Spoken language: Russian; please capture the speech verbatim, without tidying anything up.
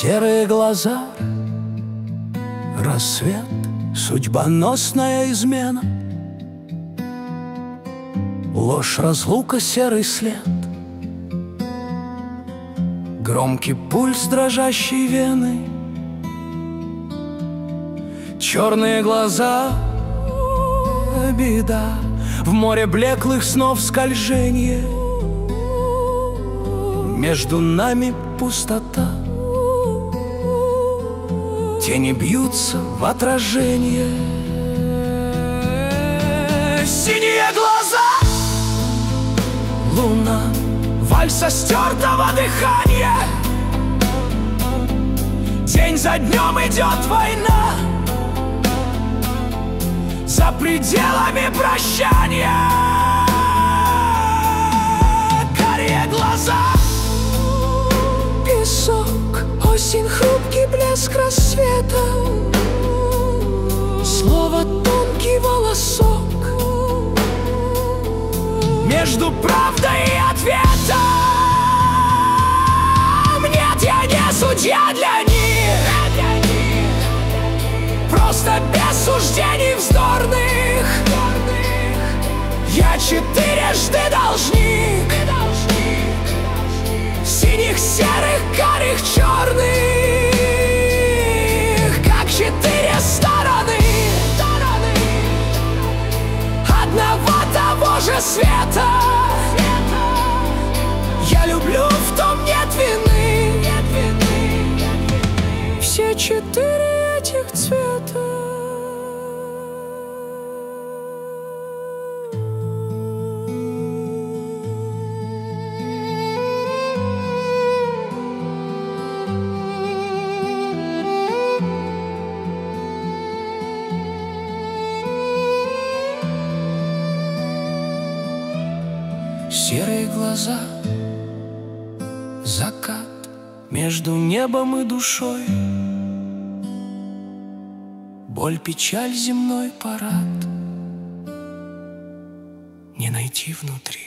Серые глаза, рассвет, судьбоносная измена, ложь, разлука, серый след, громкий пульс дрожащей вены, черные глаза, беда, в море блеклых снов скольженье, между нами пустота, тени бьются в отражение. Синие глаза, луна, вальса стертого дыхания. День за днем идет война, за пределами прощания. Карие глаза, песок, осень, хрупкий блеск рассвета, слово, тонкий волосок, между правдой и ответом. Нет, я не судья для них, просто без суждений вздорных. Я четырежды должник синих, серых, карих, черных, как четыре стороны одного того же света. Я люблю, в том нет вины, все четыре этих цвета. Серые глаза, закат между небом и душой, боль, печаль, земной парад не найти внутри.